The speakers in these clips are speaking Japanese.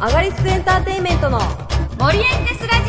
アガリスクエンターテインメントのモリエンテスラジ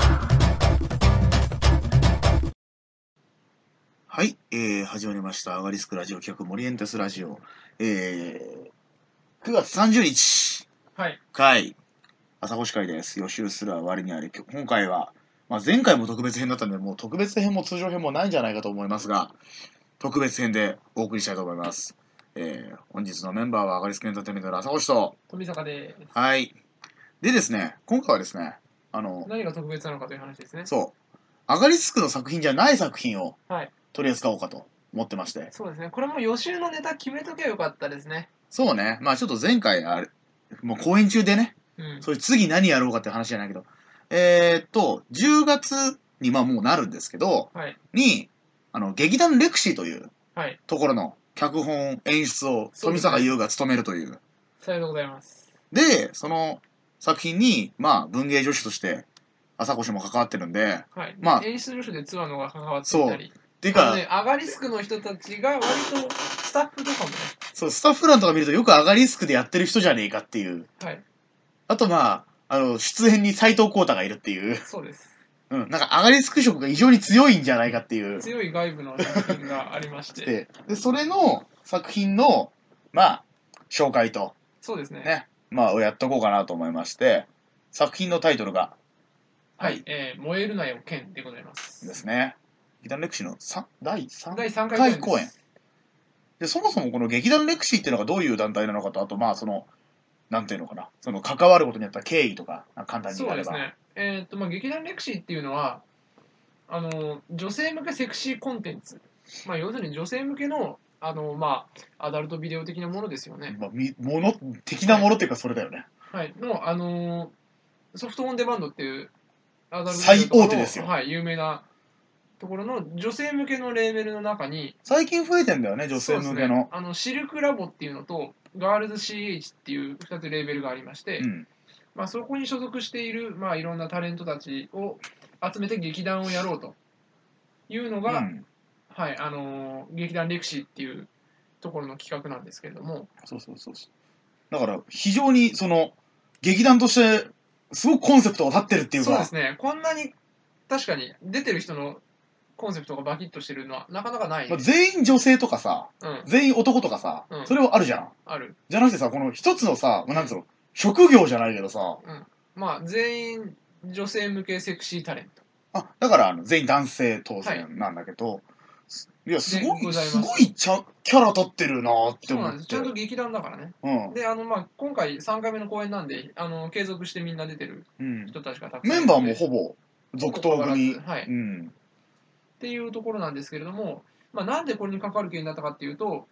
はい、始まりました。アガリスクラジオ企画モリエンテスラジオ。9月30日。 はい。 回。朝越会です。予習すら割にあり。今回は、前回も特別編だったんで、もう特別編も通常編もないんじゃないかと思いますが、特別編でお送りしたいと思います。本日のメンバーはアガリスクエンターテインメントの朝越と、 富坂です。 はい。でですね、今回はですね、 何が特別なのかという話ですね。 そう、アガリスクの作品じゃない作品をはい取り扱おうかと思ってまして。 そうですね。これも予習のネタ決めとけばよかったですね。 そうね。ちょっと前回もう公演中でね、そういう次何やろうかって話じゃないけど、10月にもうなるんですけど、 はい。 に、劇団レクシーというはい。 ところの脚本演出を富坂優が務めるという。 さようでございます。 で、その作品に、文芸助手として朝越も関わってるんで、 はい。演出助手でツアーのが関わっていたり。 っていうか、 アガリスクの人たちが割とスタッフとかもね。 そう、スタッフ欄とか見るとよくアガリスクでやってる人じゃねえかっていう。 はい。 あと出演に斎藤浩太がいるっていう。 そうです。 なんかアガリスク色が異常に強いんじゃないかっていう。 強い外部の作品がありまして。 で、それの作品の、紹介と。 そうですね。 をやっとこうかなと思いまして、作品のタイトルが、 はい、燃えるなよ剣でございます。 ですね。劇団レクシーの第 3 回公演。で、そもそもこの劇団レクシーっていうのがどういう団体なのかと、あとなんていうのかな、その関わることにあった経緯とか、簡単に言えば。 そうですね。劇団レクシーっていうのは、女性向けセクシーコンテンツ。要するに女性向けの、アダルトビデオ的なものですよね。 もの的なものっていうか、それだよね。 はい。の、ソフトオンデマンドっていう、 アダルトビデオ最大手ですよ。 はい、有名なところの女性向けのレーベルの中に、 最近増えてんだよね、女性向けの。 シルクラボっていうのと、ガールズ CH っていう2つレーベルがありまして、そこに所属している、いろんなタレントたちを集めて劇団をやろうというのが、はい、劇団レクシーっていうところの企画なんですけれども。 そう。だから、非常に、劇団として、すごくコンセプトが立ってるっていうか。 そうですね。こんなに、確かに、出てる人のコンセプトがバキッとしてるのは、なかなかない、 全員女性とかさ、全員男とかさ、それはあるじゃん。 ある。 じゃなくてさ、この一つのさ、なんつうの、職業じゃないけどさ。 全員女性向けセクシータレント。 だから全員男性当然なんだけど、いや、すごいキャラ立ってるなーって思って。そうなんです。 ちゃんと劇団だからね。で、今回3回目の公演なんで、継続してみんな出てる人たちがたくさんいる。 メンバーもほぼ続投組。 はい。っていうところなんですけれども、なんでこれに関わる気になったかっていうと、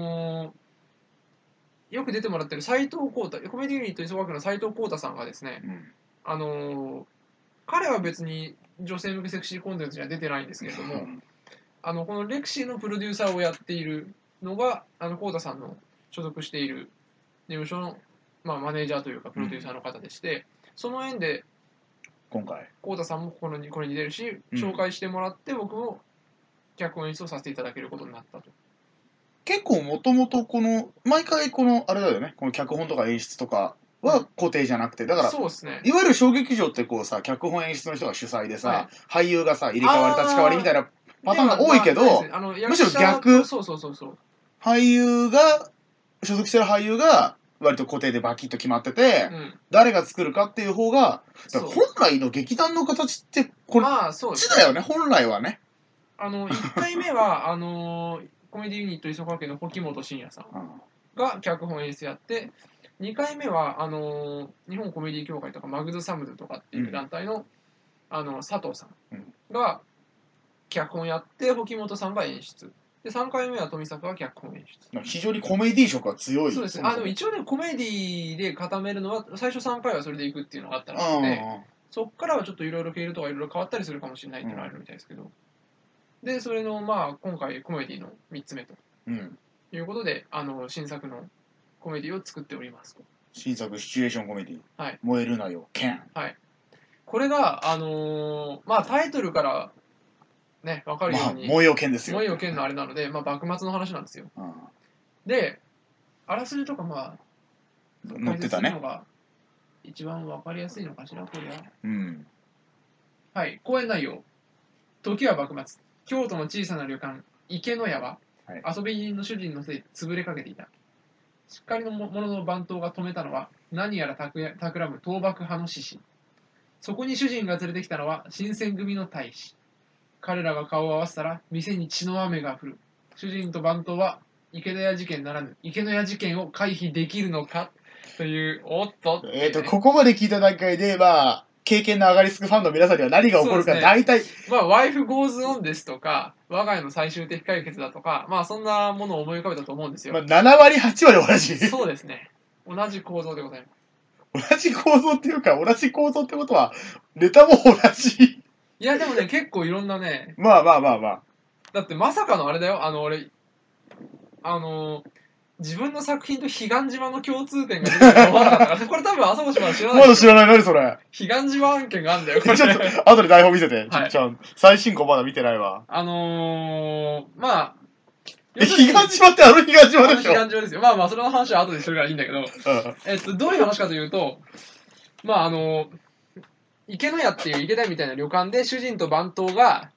よく出てもらってる斉藤浩太、コメディユニット磯学の斉藤浩太さんがですね、彼は別に女性向けセクシーコンテンツには出てないんですけれども、このレクシーのプロデューサーをやっているのが、浩太さんの所属している事務所の、マネージャーというかプロデューサーの方でして、その縁で、 今回浩太さんもこれに出るし、紹介してもらって僕も脚本演出をさせていただけることになったと。 結構もともと毎回あれだよね、この脚本とか演出とかは固定じゃなくて、だから、 そうですね。 いわゆる小劇場って脚本演出の人が主催でさ、俳優がさ、入れ替わり立ち替わりみたいなパターンが多いけど、むしろ逆、俳優が、所属してる俳優が、割と固定でバキッと決まってて、誰が作るかっていう方が、本来の劇団の形って、こっちだよね、本来はね。 1回目は、コメディユニット磯川家の保本慎也さんが脚本演出やって、2回目は、日本コメディ協会とかマグズサムズとかっていう団体の、佐藤さんが脚本やって、保本さんが演出。で、3回目は富坂が脚本演出。 非常にコメディ色が強い。 そうですね。でも一応ね、コメディで固めるのは、最初3回はそれでいくっていうのがあったので、そっからはちょっといろいろ経路とかいろいろ変わったりするかもしれないっていうのがあるみたいですけど。で、それの、今回コメディの3つ目ということで、新作のコメディを作っておりますと。 新作シチュエーションコメディ。 はい。 燃えるなよ、剣。 はい。これが、タイトルからね、わかるように。 燃えよ剣ですよ。 燃えよ剣のあれなので、幕末の話なんですよ。で、あらすじとか載ってたね。 一番わかりやすいのかしら、これは。 うん。 はい、講演内容。時は幕末。京都の小さな旅館、池の屋は、遊び人の主人のせいで潰れかけていた。しっかりの者の番頭が止めたのは、何やら企む倒幕派の志士。そこに主人が連れてきたのは、新選組の大使。彼らが顔を合わせたら、店に血の雨が降る。主人と番頭は、池田屋事件ならぬ、池の屋事件を回避できるのかという、おっと。 ここまで聞いた段階で、まあ、経験のアガリスクファンの皆さんには何が起こるか、大体、 まあ、ワイフゴーズオンですとか、我が家の最終的解決だとか、まあ、そんなものを思い浮かべたと思うんですよ。まあ、 7割、8割同じ。 そうですね。同じ構造でございます。 同じ構造っていうか、同じ構造ってことは、ネタも同じ。 いや、でもね、結構いろんなね。 まあまあまあまあ。 だってまさかのあれだよ、俺、自分の作品と彼岸島の共通点が出てくると思わなかったから、これ多分朝越まだ知らない。 まだ知らない、何それ。 彼岸島案件があるんだよ、これ。 ちょっと、後で台本見せて、ちっちゃん。最新号まだ見てないわ。 まあ、 彼岸島って彼岸島でしょ。 彼岸島ですよ。まあまあ、それの話は後でするからいいんだけど、どういう話かというと、まあ池の屋っていう池田みたいな旅館で主人と番頭が、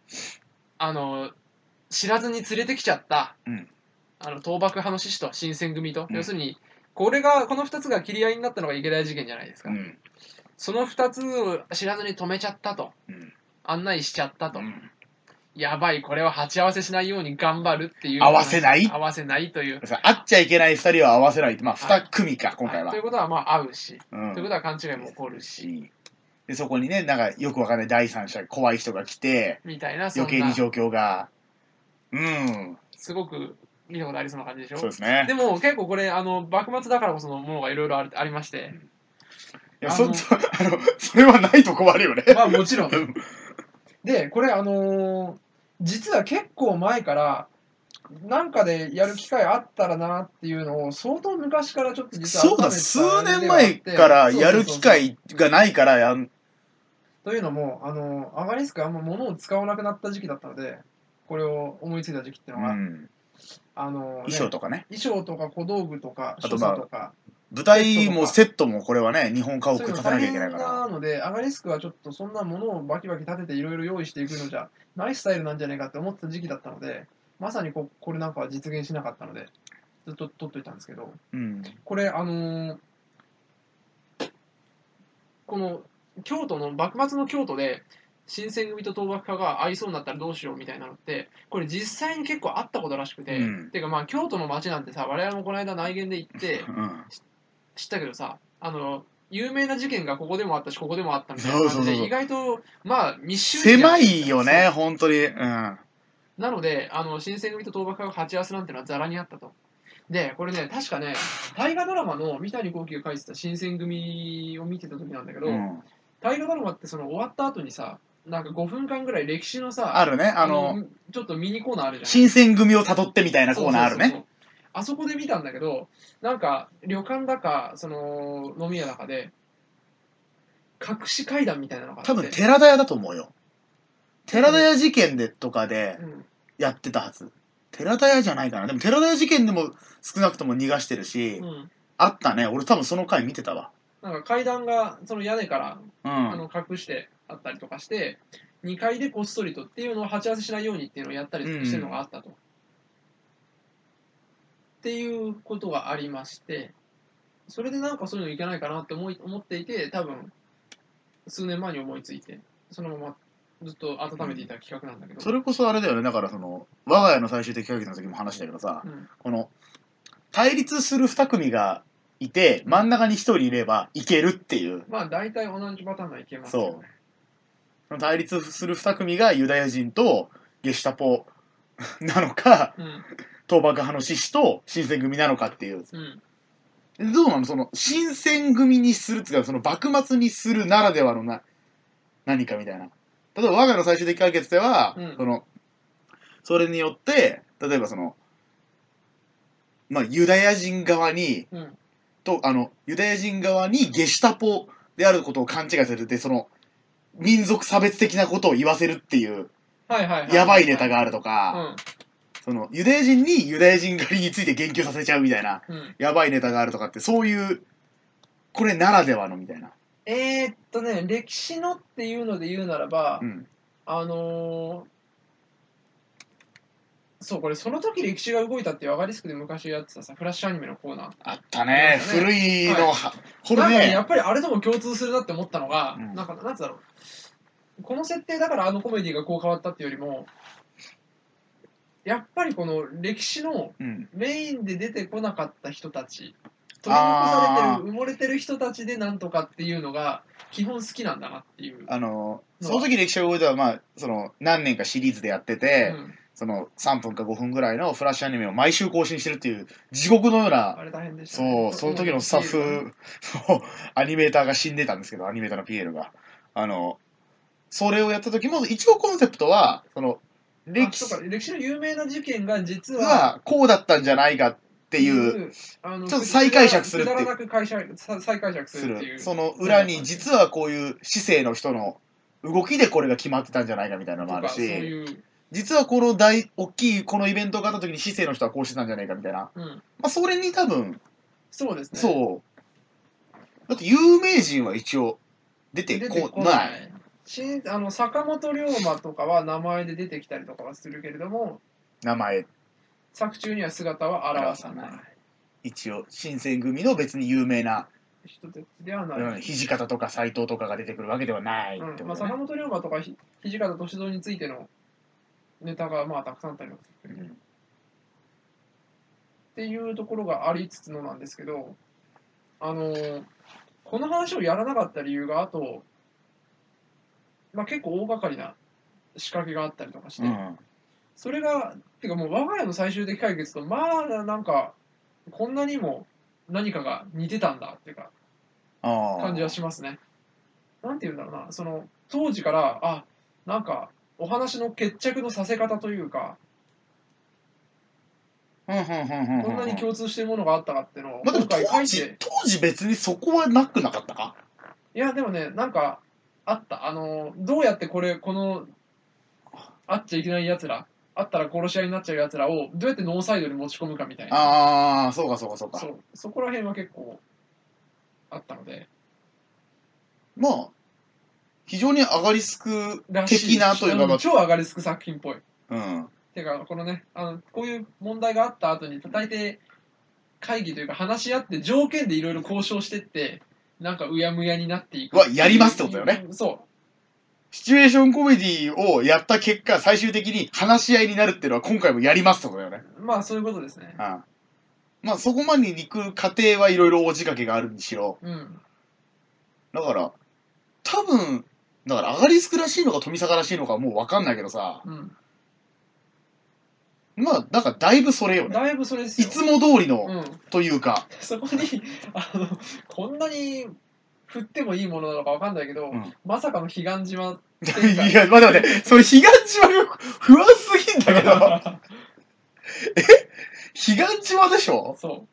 知らずに連れてきちゃった、倒幕派の志士と新選組と、要するに、この二つが切り合いになったのが池田屋事件じゃないですか。その二つを知らずに止めちゃったと。案内しちゃったと。やばい、これは鉢合わせしないように頑張るっていう。 合わせないという。 会っちゃいけない二人は合わせない。まあ、二組か、今回は。 ということは、まあ、合うし。ということは勘違いも起こるし。 で、そこにね、なんか、よくわかんない第三者、怖い人が来て、 みたいな、 余計に状況が、 すごく、見たことありそうな感じでしょ。 そうですね。 でも、結構これ、幕末だからこそのものがいろいろありまして。 いや、それはないと困るよね。 まあ、もちろん。で、これ実は結構前からなんかでやる機会あったらなっていうのを相当昔からちょっと実はそうだ、数年前からやる機会がないからやん。 というのもアガリスクあんま物を使わなくなった時期だったので、これを思いついた時期っていうのが、 衣装とかね、 衣装とか小道具とか所作とか、 舞台もセットもこれはね、日本家屋立てなきゃいけないから。 なので、アガリスクはちょっとそんなものをバキバキ立てていろいろ用意していくのじゃないスタイルなんじゃないかって思ってた時期だったので、まさにこれなんかは実現しなかったので、ずっと撮っといたんですけど、これこの京都の、幕末の京都で、新選組と倒幕派が合いそうになったらどうしようみたいなのって、これ実際に結構あったことらしくて、てかまあ京都の街なんてさ、我々もこの間内見で行って、知ったけどさ、有名な事件がここでもあったし、ここでもあったみたいな感じで、意外と、まあ、密集狭いよね、本当に。 なので、新選組と倒幕派が鉢合わせなんてのはザラにあったと。で、これね、確かね、大河ドラマの三谷幸喜が書いてた新選組を見てた時なんだけど、大河ドラマって終わった後にさ、なんか5分間ぐらい歴史のさ、 あるね、 ちょっとミニコーナーあるじゃん。 新選組を辿ってみたいなコーナーあるね。 あそこで見たんだけど、なんか旅館だか飲み屋だかで隠し階段みたいなのがあって、 多分寺田屋だと思うよ。寺田屋事件でとかでやってたはず。寺田屋じゃないかな。でも寺田屋事件でも少なくとも逃がしてるし、あったね。俺多分その回見てたわ。 なんか階段がその屋根から、隠してあったりとかして、2階でこっそりとっていうのを鉢合わせしないようにっていうのをやったりしてるのがあったと。っていうことがありまして、それでなんかそういうのいけないかなって思っていて、多分数年前に思いついて、そのままずっと温めていた企画なんだけど、 それこそあれだよね。だから我が家の最終的解決の時も話したけどさ、この対立する2組がいて真ん中に1人いればいけるっていう。 まあ大体同じパターンはいけますよね。 そう。対立する2組がユダヤ人とゲシュタポなのか、倒幕派の志士と新選組なのかっていう。どうなの新選組にするっていうか、幕末にするならではの何かみたいな。例えば我が家の最終的解決では、それによって、例えばまあ、ユダヤ人側に、ユダヤ人側にゲシュタポであることを勘違いされて、民族差別的なことを言わせるっていう、やばいネタがあるとか、ユダヤ人にユダヤ人狩りについて言及させちゃうみたいな、やばいネタがあるとかって、そういうこれならではのみたいな。 歴史のっていうので言うならば、 うん、 そう、これその時歴史が動いたっていうアガリスクで昔やってたさ、フラッシュアニメのコーナー。 あったね。古いの、 はい、 これね。 なんかね、やっぱりあれとも共通するなって思ったのが、 うん、 なんか、なんつうだろう。この設定だからあのコメディがこう変わったっていうよりも、やっぱりこの歴史のメインで出てこなかった人たち、取り残されてる、埋もれてる人たちでなんとかっていうのが、基本好きなんだなっていう。 その時歴史が動いたら、まあ、何年かシリーズでやってて、3分か5分ぐらいのフラッシュアニメを毎週更新してるっていう地獄のような、 あれ大変でしたね。 その時のスタッフのアニメーターが死んでたんですけど、アニメーターのピエールが。それをやった時も、一応コンセプトは、 歴史の有名な事件が実は、 こうだったんじゃないかっていう、ちょっと再解釈するっていう。 くだらなく再解釈するっていう。 その裏に実はこういう市政の人の動きでこれが決まってたんじゃないかみたいなのもあるし、実はこの大きいこのイベントがあった時に市政の人はこうしてたんじゃないかみたいな。まあそれに多分、 そうですね。 そう。だって有名人は一応出てこない。 坂本龍馬とかは名前で出てきたりとかはするけれども、 名前。 作中には姿は現さない。 一応、新選組の別に有名な人ではない。 土方とか斎藤とかが出てくるわけではないってことね。 まあ、坂本龍馬とか土方歳三についてのネタがまあたくさんあったりもする、っていうところがありつつのなんですけど、この話をやらなかった理由があと、まあ、結構大掛かりな仕掛けがあったりとかして、それがてかもう我が家の最終的解決とまあなんかこんなにも何かが似てたんだっていうか感じはしますね。なんて言うんだろうな、その当時からなんかお話の決着のさせ方というか、こんなに共通してるものがあったかっていうのを今回書いて、 当時別にそこはなかったか。 いやでもね、なんかあった。どうやってこの会っちゃいけないやつら、会ったら殺し合いになっちゃうやつらをどうやってノーサイドに持ち込むかみたいな。そうか。 そこら辺は結構あったので、 まあ非常にアガリスク的なというか、 超アガリスク作品っぽい。てかこのね、こういう問題があった後に大抵会議というか話し合って条件でいろいろ交渉してって、なんかうやむやになっていく。 やりますってことだよね。 そう。 シチュエーションコメディをやった結果、最終的に話し合いになるっていうのは今回もやりますってことだよね。 まあそういうことですね。 まあそこまでに行く過程はいろいろ大仕掛けがあるにしろ。だから、多分、アガリスクらしいのか富坂らしいのかもう分かんないけどさ。まあ、だからだいぶそれよね。 だいぶそれですよ。 いつも通りの、というか。 そこに、こんなに振ってもいいものなのか分かんないけど、まさかの彼岸島。 いや、待って、それ彼岸島が不安すぎんだけど。彼岸島でしょ？ そう。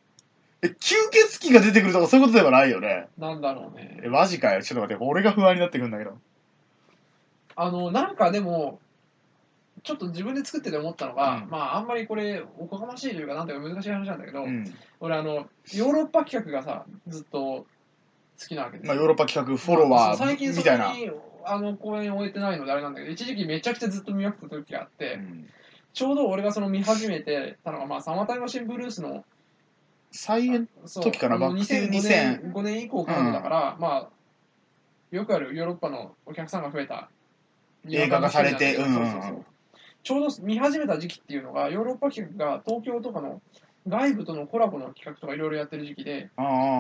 吸血鬼が出てくるとかそういうことではないよね。 なんだろうね。 マジかよ。ちょっと待って、俺が不安になってくるんだけど。 なんかでも、ちょっと自分で作ってて思ったのが、まああんまりこれおこがましいというかなんていうか難しい話なんだけど、俺ヨーロッパ企画がさずっと好きなわけですよ。 まあヨーロッパ企画フォロワーみたいな。 最近そこに公演を終えてないのであれなんだけど、一時期めちゃくちゃずっと見まくった時があって、ちょうど俺が見始めてたのが、まあサマータイムマシンブルースの再演時かな、 2005年以降からのだから、まあよくあるヨーロッパのお客さんが増えた映画がされて、 ちょうど見始めた時期っていうのが、ヨーロッパ企画が東京とかの外部とのコラボの企画とかいろいろやってる時期で、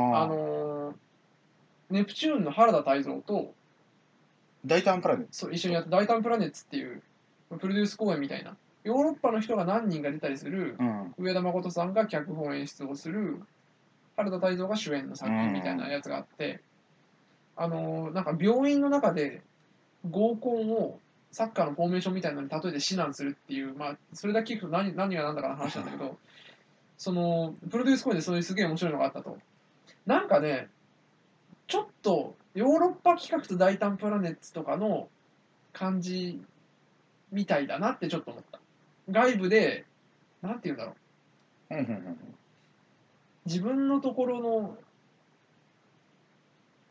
ネプチューンの原田泰造と大胆プラネッツ、 そう一緒にやって大胆プラネッツっていうプロデュース公演みたいな、ヨーロッパの人が何人が出たりする、上田誠さんが脚本演出をする、原田泰造が主演の作品みたいなやつがあって、なんか病院の中で合コンをサッカーのフォーメーションみたいなのに例えて指南するっていう、まあ、それだけ聞くと何が何だかの話なんだけど、プロデュース公演でそういうすげえ面白いのがあったと。なんかね、ちょっとヨーロッパ企画と大胆プラネッツとかの感じみたいだなってちょっと思った。外部で、なんて言うんだろう。自分のところの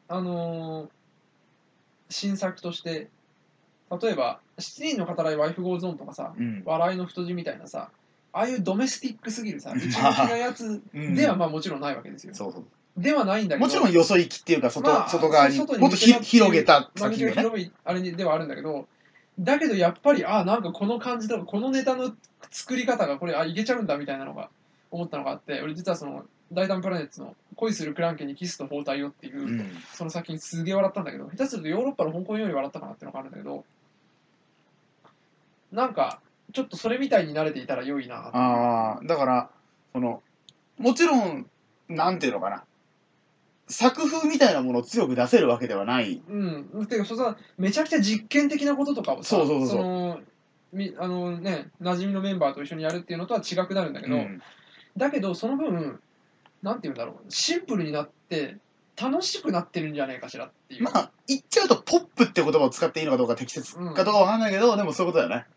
新作として例えば7人の語らいワイフゴーゾーンとかさ、笑いの太字みたいなさ、ああいうドメスティックすぎるさ、内向きなやつではまあもちろんないわけですよ。 そうそうではないんだけど、 もちろんよそ行きっていうか外側にもっと広げた作品、広いあれではあるんだけど、だけどやっぱりなんかこの感じとかこのネタの作り方がこれいけちゃうんだみたいなのが思ったのがあって、俺実はその大胆プラネッツの恋するクランケにキスと包帯をっていう、その作品すげえ笑ったんだけど、下手するとヨーロッパの香港より笑ったかなっていうのがあるんだけど、なんかちょっとそれみたいに慣れていたら良いな。 だからもちろんなんていうのかな、作風みたいなものを強く出せるわけではない。 てかめちゃくちゃ実験的なこととかをさ、馴染みのメンバーと一緒にやるっていうのとは違くなるんだけど、だけどその分なんていうんだろう、シンプルになって楽しくなってるんじゃないかしらっていう。 まあ言っちゃうとポップって言葉を使っていいのかどうか適切かどうかわかんないけど、でもそういうことだよね。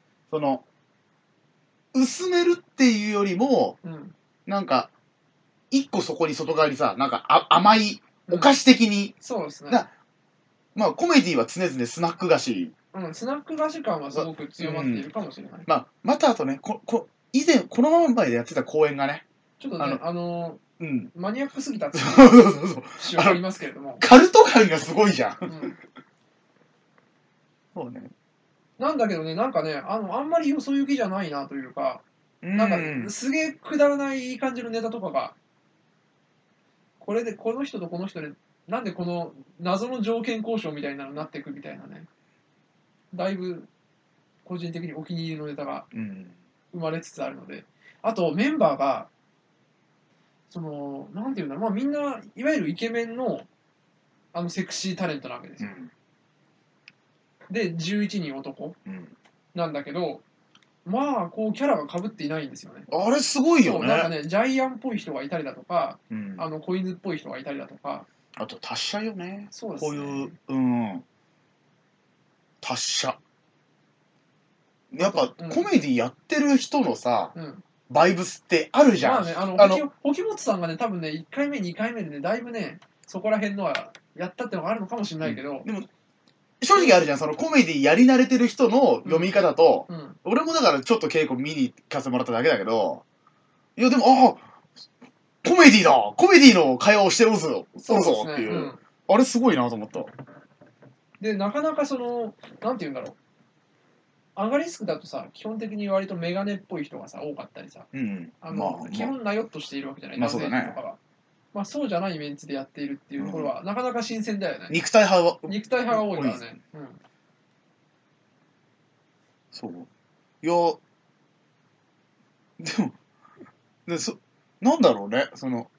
薄めるっていうよりも、なんか一個そこに外側にさ、なんか甘いお菓子的に、 そうですね。 まあコメディは常々スナック菓子。 スナック菓子感はすごく強まっているかもしれない。 またあとね、以前このままでやってた公演がね、 ちょっとね、マニアックすぎたっていうありますけれども、 カルト感がすごいじゃん。そうね。 なんだけどね、なんかね、あんまりよそ行きじゃないなというか、なんかすげえくだらないいい感じのネタとかが、これでこの人とこの人でなんでこの謎の条件交渉みたいなのになっていくみたいなね、だいぶ個人的にお気に入りのネタが生まれつつあるので、あとメンバーがなんていうんだろう、まあみんないわゆるイケメンのセクシータレントなわけですよ。で11人男なんだけど、まあこうキャラが被っていないんですよね。 あれすごいよね。 なんかね、ジャイアンっぽい人がいたりだとか、子犬っぽい人がいたりだとか、 あと達者よね。 そうですね。 こういう達者。やっぱコメディやってる人のさ、バイブスってあるじゃん。 まあね、沖本さんがね、多分ね、1回目、2回目でね、だいぶね、そこら辺のはやったってのがあるのかもしれないけど、 でも正直あるじゃん、そのコメディやり慣れてる人の読み方と、俺もだからちょっと稽古見に行かせてもらっただけだけど、いやでも、コメディだ、コメディの会話をしてるぞっていう、あれすごいなと思った。 で、なかなかなんていうんだろう、アガリスクだとさ、基本的に割とメガネっぽい人がさ、多かったりさ、基本なよっとしているわけじゃない、男性陣とかは。まあそうじゃないメンツでやっているっていうところは、なかなか新鮮だよね。 肉体派が多いからね。 そう。いや、でも、なんだろうね、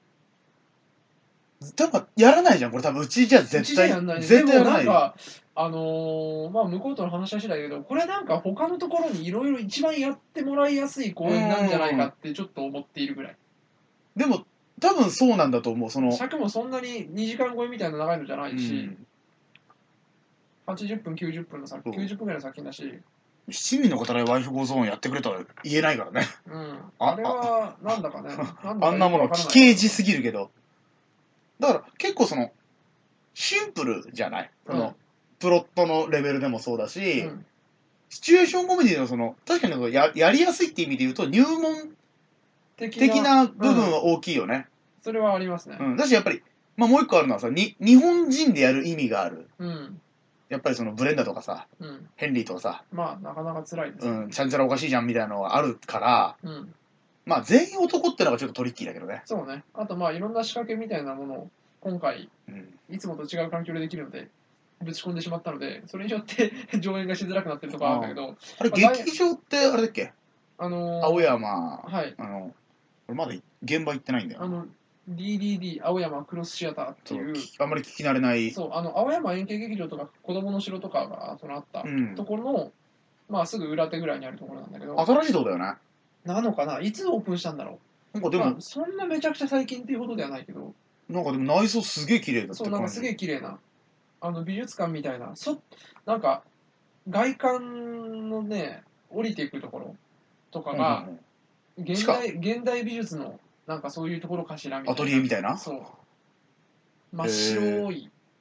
多分やらないじゃん、これ多分うちじゃ絶対。 やんないね。絶対やらない。でもなんか、まあ向こうとの話は次第だけど、これなんか他のところにいろいろ一番やってもらいやすい公演なんじゃないかってちょっと思っているぐらい。 でも、多分そうなんだと思う。 尺もそんなに2時間超えみたいな長いのじゃないし、80分、90分の90分ぐらいの作品だし、 7人の方でワイフゴーゾーンやってくれとは言えないからね。 あれは、なんだかね。 あんなもの、奇形児すぎるけど。だから、結構シンプルじゃない、プロットのレベルでもそうだし、シチュエーションコメディの確かにやりやすいって意味で言うと、入門的な部分は大きいよね。 それはありますね。 だし、やっぱり、まあもう一個あるのはさ、日本人でやる意味がある。やっぱりブレンダーとかさ、ヘンリーとかさ、 まあなかなか辛いです。 ちゃんちゃらおかしいじゃんみたいなのがあるから、まあ全員男ってのがちょっとトリッキーだけどね。 そうね。あとまあいろんな仕掛けみたいなものを今回、いつもと違う環境でできるので、ぶち込んでしまったので、それによって上演がしづらくなってるとかあるんだけど。 あれ、劇場ってあれだっけ、青山、まだ現場行ってないんだよ。 DDD 青山クロスシアターっていう、 あんまり聞き慣れない。 そう、青山円形劇場とか子供の城とかがあったところの、まあすぐ裏手ぐらいにあるところなんだけど。 新しいとこだよね。 なのかな、いつオープンしたんだろう。なんかでも、そんなめちゃくちゃ最近っていうほどではないけど。 なんかでも内装すげえ綺麗だった。 そう、なんかすげえ綺麗な。美術館みたいな。なんか、外観のね、降りていくところとかが、現代美術の、なんかそういうところかしらみたいな。 アトリエみたいな。 そう。真っ白い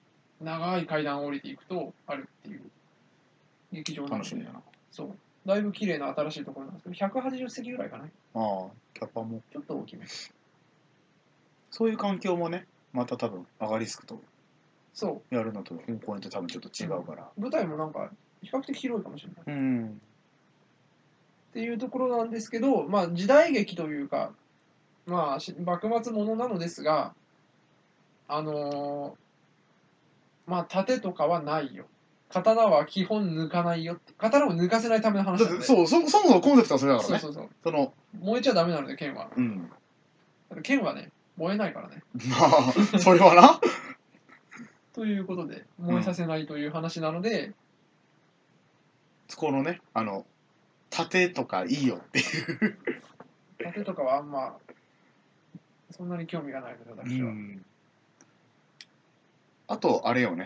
長い階段を降りていくとあるっていう劇場なんで。 楽しみだな。 そう。だいぶ綺麗な新しいところなんですけど、180席ぐらいかな。 ああ、キャパも。 ちょっと大きめ。 そういう環境もね、また多分、アガリスクとそやるのと本公演と多分ちょっと違うから。 舞台もなんか、比較的広いかもしれない。っていうところなんですけど、まあ、時代劇というか、まあ、幕末ものなのですが、まあ、盾とかはないよ。刀は基本抜かないよって。刀を抜かせないための話なんで。 そう、そもそもコンセプトはそれだからね。 そう。 その燃えちゃダメなので、剣は。 うん。 剣はね、燃えないからね。 まあ、それはな。 ということで、燃えさせないという話なので、 このね、盾とかいいよっていう。 盾とかはあんま、そんなに興味がないので、私は。 あと、あれよね、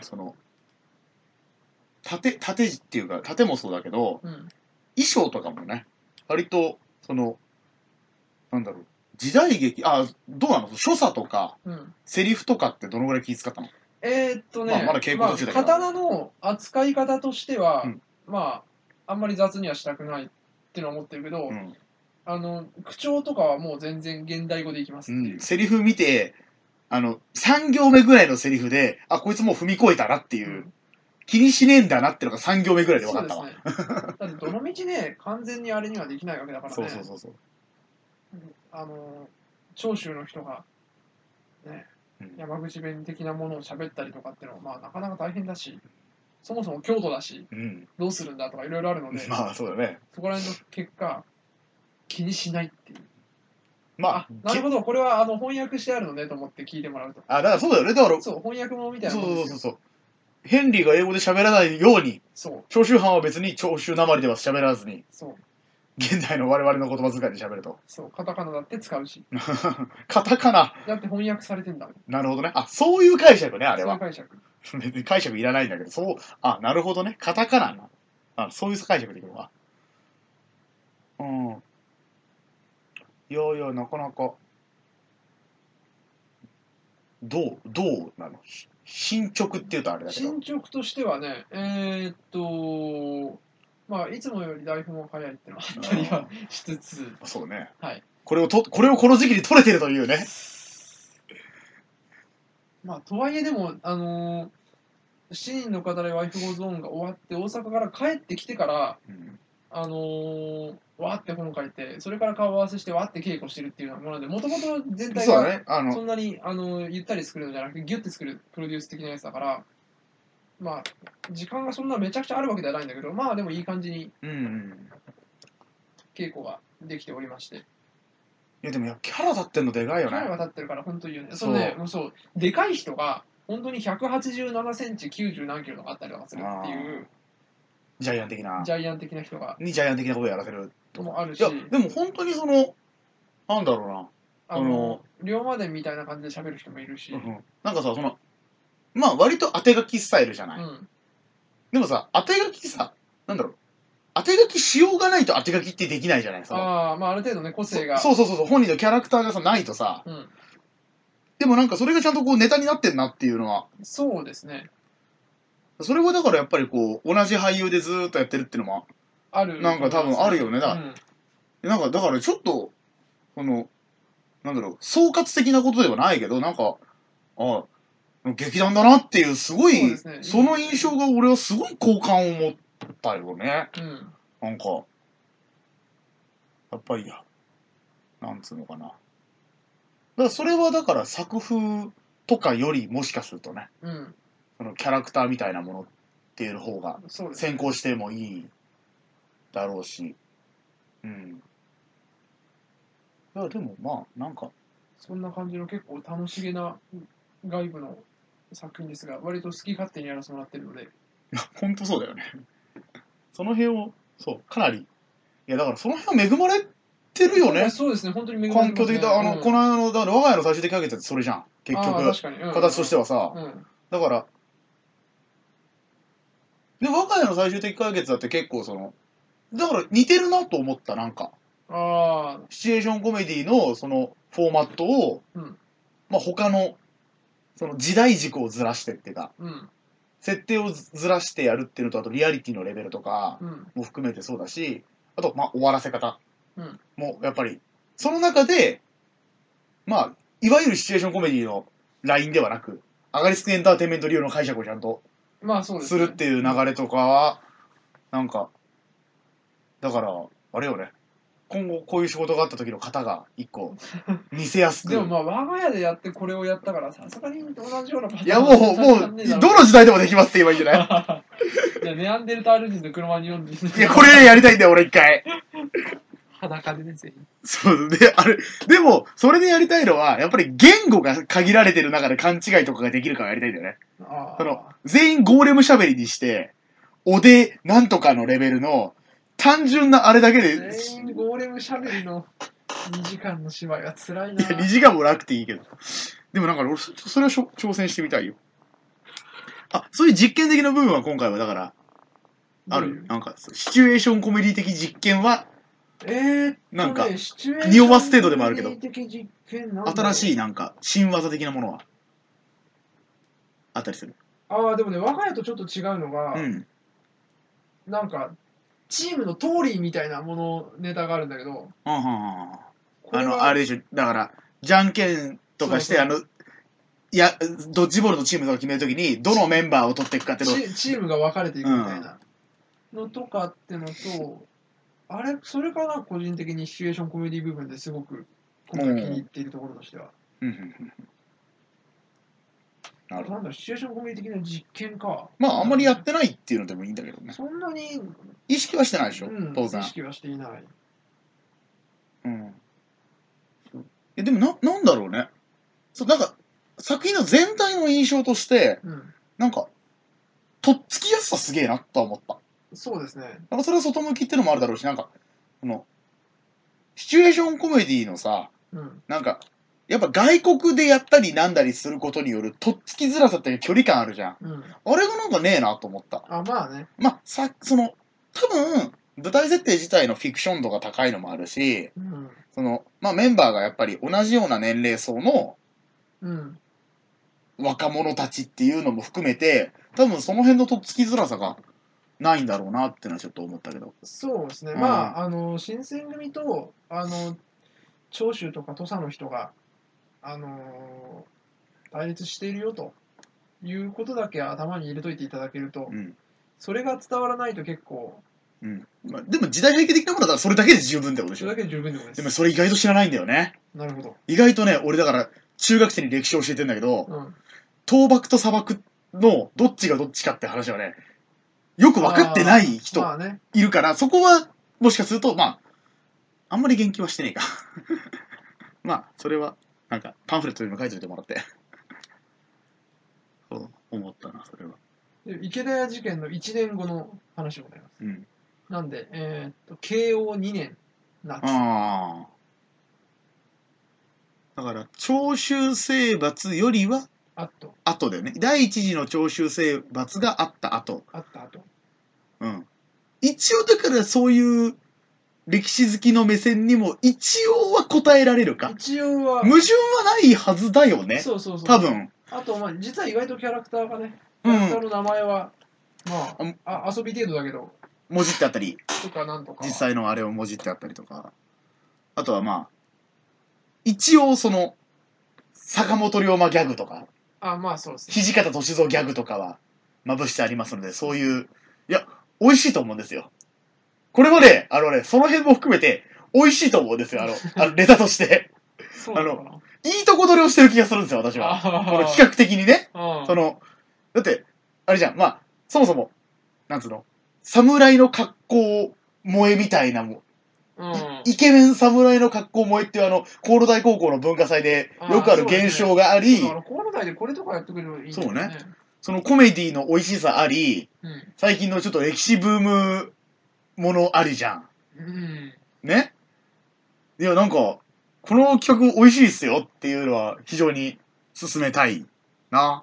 盾っていうか、盾もそうだけど、衣装とかもね、割と、なんだろう、時代劇、どうなの所作とか、セリフとかってどのぐらい気遣ったの？まだ稽古途中だけど。 刀の扱い方としては、まあ、あんまり雑にはしたくないっていうのは思ってるけど、口調とかはもう全然現代語でいきますっていう。 セリフ見て、3行目ぐらいのセリフで、こいつもう踏み越えたなっていう、気にしねえんだなっていうのが3行目ぐらいで分かったわ。そうですね。 だってどの道ね、完全にあれにはできないわけだからね。 そう。 長州の人が、ね、山口弁的なものを喋ったりとかっていうのは、まあなかなか大変だし、そもそも京都だし、どうするんだとかいろいろあるので、 まあそうだね。 そこら辺の結果、気にしないっていう。 まあ、 なるほど、これは翻訳してあるのねと思って聞いてもらうと。 だからそうだよね、だから。 そう、翻訳物みたいなもんですよ。 そう。ヘンリーが英語で喋らないように、 そう。 長州藩は別に長州なまりでは喋らずに、 そう。 現代の我々の言葉遣いで喋ると。 そう、カタカナだって使うし。 カタカナ。 だって翻訳されてんだもん。 なるほどね。そういう解釈ね、あれは。 そういう解釈。 別に解釈いらないんだけど、なるほどね。カタカナな。そういう解釈できるわ。いや、なかなか。どうなの？進捗っていうとあれだけど。 進捗としてはね、まあ、いつもより台本は早いってのはあったりはしつつ。 そうね。 はい。 これをこの時期に撮れてるというね。 まあ、とはいえでも、7人の語りワイフゴーゾーンが終わって、大阪から帰ってきてから、わーって本書いて、それから顔合わせしてわーって稽古してるっていうようなもので、もともと全体がそんなにゆったり作るのじゃなくて、ギュッて作るプロデュース的なやつだから、まあ、時間がそんなめちゃくちゃあるわけではないんだけど、まあでもいい感じに稽古ができておりまして。 いやでもキャラ立ってんのでかいよね。 キャラが立ってるから本当に言うね。そう、でかい人が本当に187センチ90何キロとかあったりとかするっていう。 ジャイアン的な人が。 ジャイアン的なことをやらせるともあるし。 いや、でも本当になんだろうな。 龍馬伝みたいな感じで喋る人もいるし。 なんかさ、まあ割と当て書きスタイルじゃない。でもさ、当て書きさ、なんだろう。当て書きしようがないと当て書きってできないじゃない。 まあある程度ね、個性が。 そう、本人のキャラクターがさ、ないとさ。でもなんかそれがちゃんとネタになってんなっていうのは。 そうですね。 それはだからやっぱり同じ俳優でずーっとやってるっていうのもある。 なんか多分あるよね。なんかだからちょっと、なんだろう、総括的なことではないけど、なんか、劇団だなっていう、すごい、その印象が俺はすごい好感を持ったよね。なんか、やっぱりなんつうのかな。だからそれはだから作風とかよりもしかするとね、そのキャラクターみたいなものっていう方が先行してもいいだろうし、いやでもまあなんかそんな感じの結構楽しげな外部の作品ですが、割と好き勝手にやらせてもらってるので。いや本当そうだよね。その辺をかなり、いやだからその辺は恵まれてるよね。 そうですね、本当に恵まれてる、ね。 環境的だこの間のだから我が家の最終的解決ってそれじゃん。結局形としてはさ、だからで我が家の最終的解決だって結構だから似てるなと思った。なんかシチュエーションコメディのそのフォーマットを、まあ他のその時代軸をずらしてっていうか、 設定をずらしてやるっていうのと、あとリアリティのレベルとかも含めてそうだし、あと、まあ、終わらせ方も、やっぱり、その中で、まあ、いわゆるシチュエーションコメディのラインではなく、アガリスクエンターテインメント流の解釈をちゃんとするっていう流れとかは、なんか、だから、あれよね。今後こういう仕事があった時の型が一個見せやすく。 でもまあ我が家でやってこれをやったからさすがに同じようなパターン。 いやもうどの時代でもできますって言えばいいんじゃないいやネアンデルタール人の車に読んで。 いやこれやりたいんだよ俺一回。 裸でねぜひ。 そうであれでもそれでやりたいのはやっぱり言語が限られてる中で勘違いとかができるからやりたいんだよね。全員ゴーレム喋りにしておでなんとかのレベルの単純なあれだけで。 全員ゴーレムしゃべりの2時間の芝居は辛いな。 いや、2時間もなくていいけど。でもなんか俺、それは挑戦してみたいよ。あ、そういう実験的な部分は今回はだから、ある。なんか、シチュエーションコメディ的実験は、なんか、匂わす程度でもあるけど、新しいなんか、新技的なものは、あったりする。 ああ、でもね、我が家とちょっと違うのが、なんか、チームのトーリーみたいなものネタがあるんだけど、 あれでしょ、だから、じゃんけんとかして、いや、ドッジボールのチームとか決めるときに、どのメンバーを取っていくかっていうのチームが分かれていくみたいなのとかってのと、あれ、それかな、個人的にシチュエーションコメディ部分ですごく、今回気に入っているところとしては。なんだろう、シチュエーションコメディ的な実験か。 まあ、あんまりやってないっていうのでもいいんだけどね。 そんなに、 意識はしてないでしょ、当然。 意識はしていない。 でもなんだろうね。なんか、作品の全体の印象として、なんか、とっつきやすさすげえなとは思った。 そうですね。 なんかそれは外向きってのもあるだろうし、なんか、シチュエーションコメディのさ、なんか、やっぱ外国でやったりなんだりすることによるとっつきづらさって距離感あるじゃん。あれがなんかねえなと思った。 まあね。 まあ、多分、舞台設定自体のフィクション度が高いのもあるし、まあメンバーがやっぱり同じような年齢層の、若者たちっていうのも含めて、多分その辺のとっつきづらさがないんだろうなってのはちょっと思ったけど。 そうですね。まあ、新選組と、長州とか土佐の人が、対立しているよということだけ頭に入れといていただけると、それが伝わらないと結構、 まあ、でも時代背景的なものだったらそれだけで十分ってことでしょ。 それだけで十分ってことです。 でもそれ意外と知らないんだよね。 なるほど。 意外とね、俺だから中学生に歴史を教えてんだけど、倒幕と砂漠のどっちがどっちかって話はね、よく分かってない人いるから、そこはもしかすると、まあ、あんまり言及はしてねえか。まあ、それは、なんか、パンフレットにも書いておいてもらって。そう思ったな、それは。 池田屋事件の1年後の話でございます。なんで、慶応2年夏。 だから、長州征伐よりは、後だよね。第一次の長州征伐があった後。一応だからそういう歴史好きの目線にも一応は答えられるか。 一応は。 矛盾はないはずだよね。 そう。 多分。 あと、まあ、実は意外とキャラクターがね、キャラクターの名前は、まあ、遊び程度だけど。 文字ってあったり。 とかなんとか。 実際のあれを文字ってあったりとか。あとはまあ、一応坂本龍馬ギャグとか。 まあそうですね。 土方歳三ギャグとかは、まぶしてありますので、そういう、いや、美味しいと思うんですよ。これはね、その辺も含めて、美味しいと思うんですよ、ネタとして。いいとこ取りをしてる気がするんですよ、私は。この企画的にね。だって、あれじゃん、まあ、そもそも、なんつうの、侍の格好萌えみたいなイケメン侍の格好萌えっていうコール大高校の文化祭でよくある現象があり、 コール大でこれとかやってくれるのいいんだよね。そうね。 そのコメディの美味しさあり、最近のちょっと歴史ブームものありじゃん。ね？いや、なんか、この企画美味しいっすよっていうのは非常に進めたいな。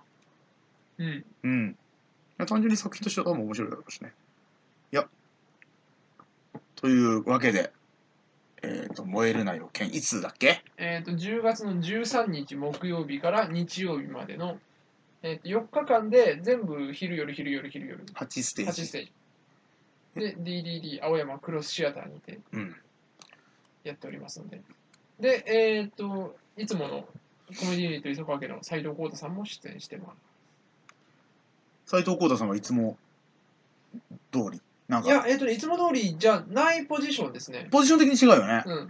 単純に作品としては多分面白いだろうしね。いや。というわけで、燃えるなよ件、いつだっけ？ 10月の13日木曜日から日曜日までの、 4日間で全部昼夜 8ステージ。 8ステージ。で、DDD 青山クロスシアターにてやっておりますので。で、いつものコメディユニット磯川家の斉藤浩太さんも出演してます。 斉藤浩太さんはいつも通りなんか。 いや、いつも通りじゃないポジションですね。 ポジション的に違うよね。 うん。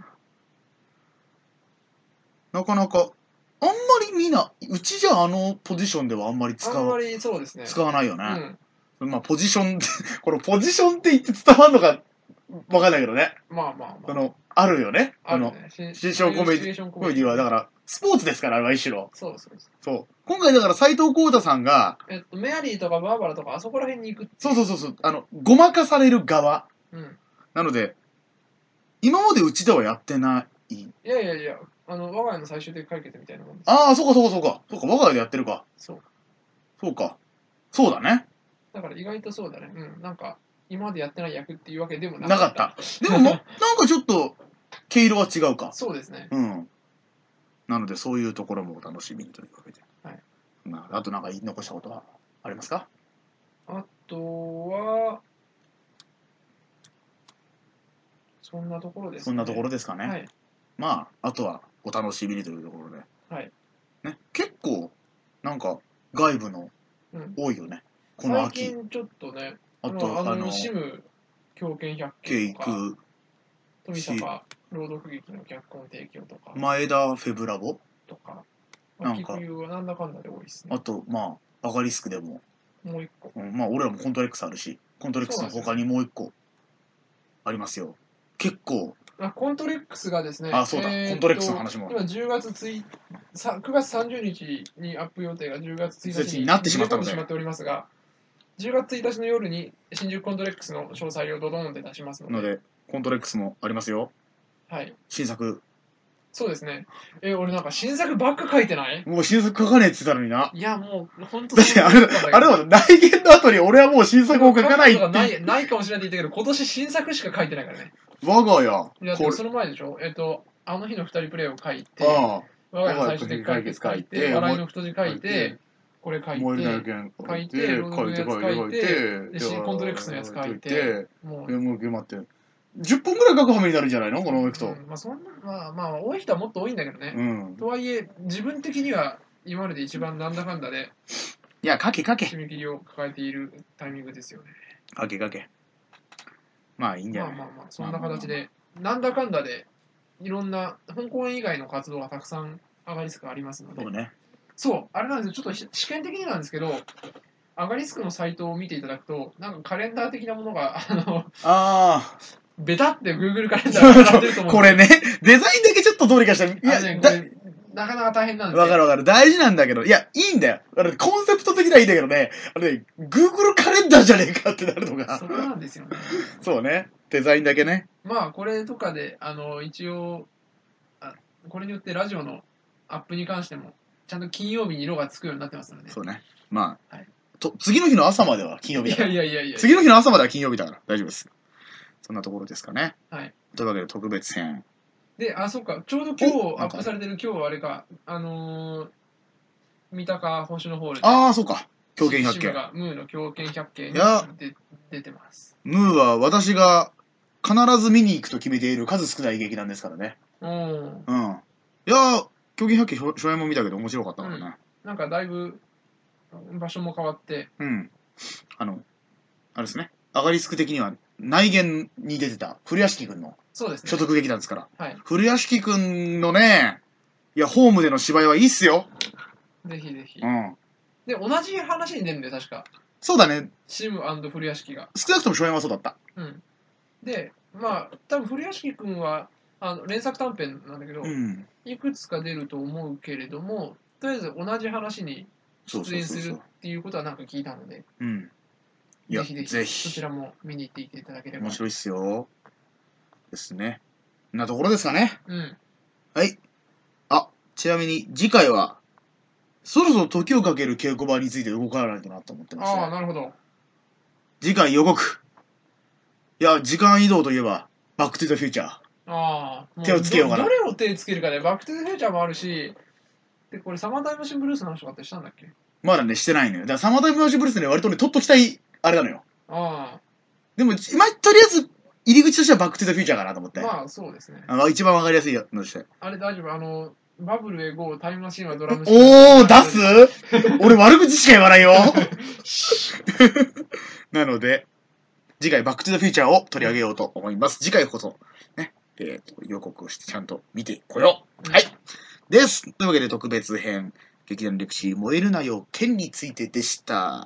なかなか、あんまりみんな、うちじゃあのポジションではあんまりあんまりそうですね。 使わないよね。 うん。 まあ、ポジションって、このポジションって言って伝わるのかわかんないけどね。 まあまあまあ。 あるよね。 あるね。 シチュエーションコメディは、だから、スポーツですから、あれは一種の。 そう。 今回だから斉藤浩太さんが、 メアリーとかバーバラとかあそこら辺に行くって。 そう。ごまかされる側。 うん。 なので、今までうちではやってない。 いや、我が家の最終的解決みたいなもんです。 ああ、そうか。我が家でやってるか。そうか。そうだね。 だから意外とそうだね。うん。なんか、今までやってない役っていうわけでもなかった。でもなんかちょっと、毛色は違うか。 そうですね。 うん。なので、そういうところもお楽しみにというわけで。 はい。 あとなんか言い残したことはありますか？ あとは、そんなところですね。 そんなところですかね。 はい。 まあ、あとはお楽しみにというところで。 はい。 ね、結構、なんか、外部の、多いよね。この秋。 最近ちょっとね、 あと、 シム狂犬百景とか、富坂朗読劇の脚本提供とか、 前田フェブラボとか、秋冬はなんだかんだで多いですね。 あと、まあ、アガリスクでも。 もう一個。 まあ、俺らもコントレックスあるし、コントレックスの他にもう一個ありますよ。結構。 コントレックスがですね、 そうだ、コントレックスの話も。 今9月30日にアップ予定が10月1日になってしまったので。 しまっておりますが、10月1日の夜に新宿コントレックスの詳細をドドーンで出しますので。 コントレックスもありますよ。 はい。 新作。 そうですね。俺なんか新作ばっか書いてない？ もう新作書かねえって言ったのにな。 いや、もう、ほんとだってあれだ、内見の後に俺はもう新作を書かないって。 ないかもしれないって言ったけど、今年新作しか書いてないからね。 我が家。 いや、その前でしょ？あの日の二人プレイを書いて、我が家の最終的解決書いて、笑いの太字書いて、これ書いて、ロードのやつ書いて、新コントレックスのやつ書いて、 もう待って。10本ぐらい書くはめになるんじゃないのこのままいくと。 まあ、多い人はもっと多いんだけどね。とはいえ、自分的には今までで一番なんだかんだで、 いや、書け。 締め切りを抱えているタイミングですよね。 書け。まあいいんじゃない？ まあ、そんな形で、なんだかんだで、いろんな、本公演以外の活動がたくさんアガリスクありますので。 そうね。 そう、あれなんですよ、ちょっと試験的になんですけど、アガリスクのサイトを見ていただくと、なんかカレンダー的なものが、ベタって Google カレンダーが並んでると思う。 これね、デザインだけちょっとどうにかしたら、いや、 なかなか大変なんですよ。 わかる。大事なんだけど、いや、いいんだよ。コンセプト的にはいいんだけどね、Google カレンダーじゃねえかってなるのが。 そこなんですよね。 そうね。デザインだけね。 まあ、これとかで、一応、これによってラジオのアップに関しても、ちゃんと金曜日に色がつくようになってますので。 そうね。まあ、次の日の朝までは金曜日だから。 いや。 次の日の朝までは金曜日だから、大丈夫です。そんなところですかね。 はい。 というわけで特別編。 で、そっか、ちょうど今日アップされてる今日はあれか、三鷹星のホールで。 そうか。狂犬百景。 シムがムーの狂犬百景に出てます。 ムーは私が必ず見に行くと決めている数少ない劇団ですからね。いや狂犬百景初演も見たけど面白かったからね。 なんかだいぶ場所も変わって。 あれですね。アガリスク的には内言に出てた古屋敷くんの所属劇団ですから。古屋敷くんのね、いや、ホームでの芝居はいいっすよ。 ぜひ。で、同じ話に出るんだよ、確か。 そうだね。 シム&古屋敷が。 少なくとも初演はそうだった。 で、まあ、多分古屋敷くんは、連作短編なんだけど、いくつか出ると思うけれども、とりあえず同じ話に出演するっていうことはなんか聞いたので、ぜひそちらも見に行っていただければ。 面白いっすよ。ですね。こんなところですかね。はい。ちなみに次回は、そろそろ時をかける稽古場について動かないとなと思ってまして。 なるほど。 次回予告。いや、時間移動といえば、バックトゥザフューチャー。手をつけようかな。 どれを手つけるかで、バックトゥザフューチャーもあるし、で、これサマータイムシンブルースの話とかってしたんだっけ？ まだね、してないのよ。だからサマータイムマーチブルースね、割とね、取っときたい、あれなのよ。でも、とりあえず、入り口としてはバックトゥザフューチャーかなと思って。 まあ、そうですね。 一番わかりやすいのとして。 あれ大丈夫バブルへ GO タイムマシンはドラム出す俺悪口しか言わないよなので、次回バックトゥザフューチャーを取り上げようと思います。次回こそ、ね、予告をしてちゃんと見てこよう。はい。です。というわけで特別編、劇団歴史燃えるなよ、剣についてでした。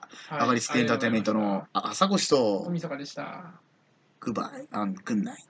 アガリスクエンターテインメントの朝越と、 富坂でした。 Goodbye and good night.